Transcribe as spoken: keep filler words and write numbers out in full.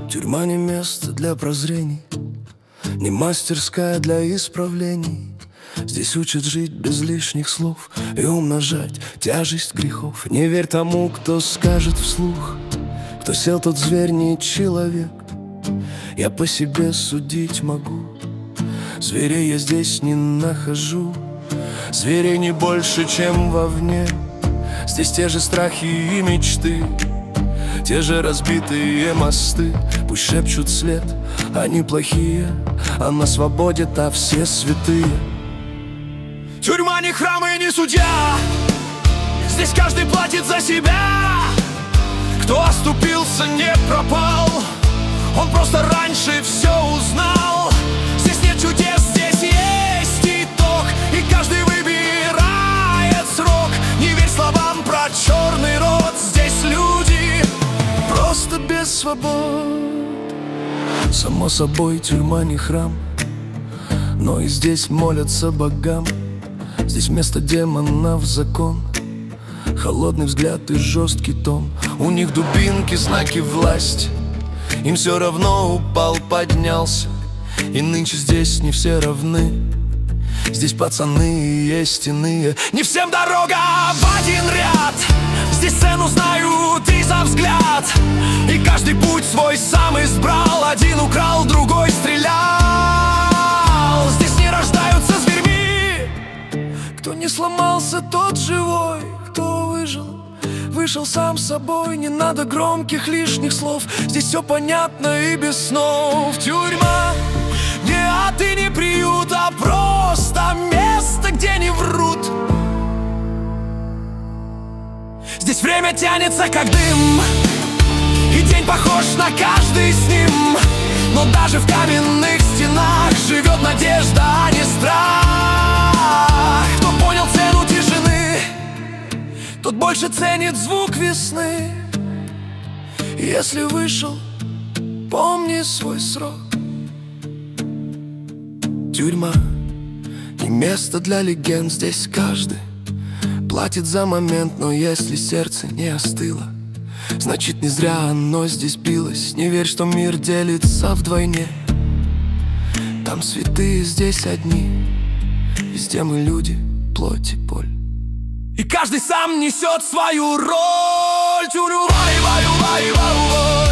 Тюрьма не место для прозрений, не мастерская для исправлений. Здесь учат жить без лишних слов и умножать тяжесть грехов. Не верь тому, кто скажет вслух: кто сел, тот зверь, не человек. Я по себе судить могу, зверей я здесь не нахожу. Зверей не больше, чем вовне. Здесь те же страхи и мечты, те же разбитые мосты. Пусть шепчут след, они плохие, а на свободе-то все святые. Тюрьма не храм и не судья, здесь каждый платит за себя. Кто оступился, не пропал, он просто раньше все узнал. Здесь нет чудес, здесь есть итог, и каждый выбирает срок. Не верь словам про черный рот, здесь люди просто без свобод. Само собой, тюрьма не храм, но и здесь молятся богам. Здесь вместо демонов закон, холодный взгляд и жесткий тон. У них дубинки, знаки власти, им все равно упал, поднялся. И нынче здесь не все равны, здесь пацаны есть иные. Не всем дорога в один ряд, здесь цену знают и за взгляд. И каждый путь свой сам избрал, один украл, другой стрелял. Здесь не рождаются зверьми, кто не сломался, тот живой. Кто выжил, вышел сам собой. Не надо громких лишних слов, здесь все понятно и без снов. Тюрьма не ад и не приют, а просто место, где не врут. Здесь время тянется как дым, и день похож на каждый с ним. Но даже в каменных стенах живет надежда, а не страх. Кто понял цену тишины, тот больше ценит звук весны. Если вышел, помни свой срок. Тюрьма не место для легенд, здесь каждый платит за момент. Но если сердце не остыло, значит не зря оно здесь билось. Не верь, что мир делится вдвойне, там святые, здесь одни. Везде мы люди, плоть и боль, и каждый сам несет свою роль. Тюрьма,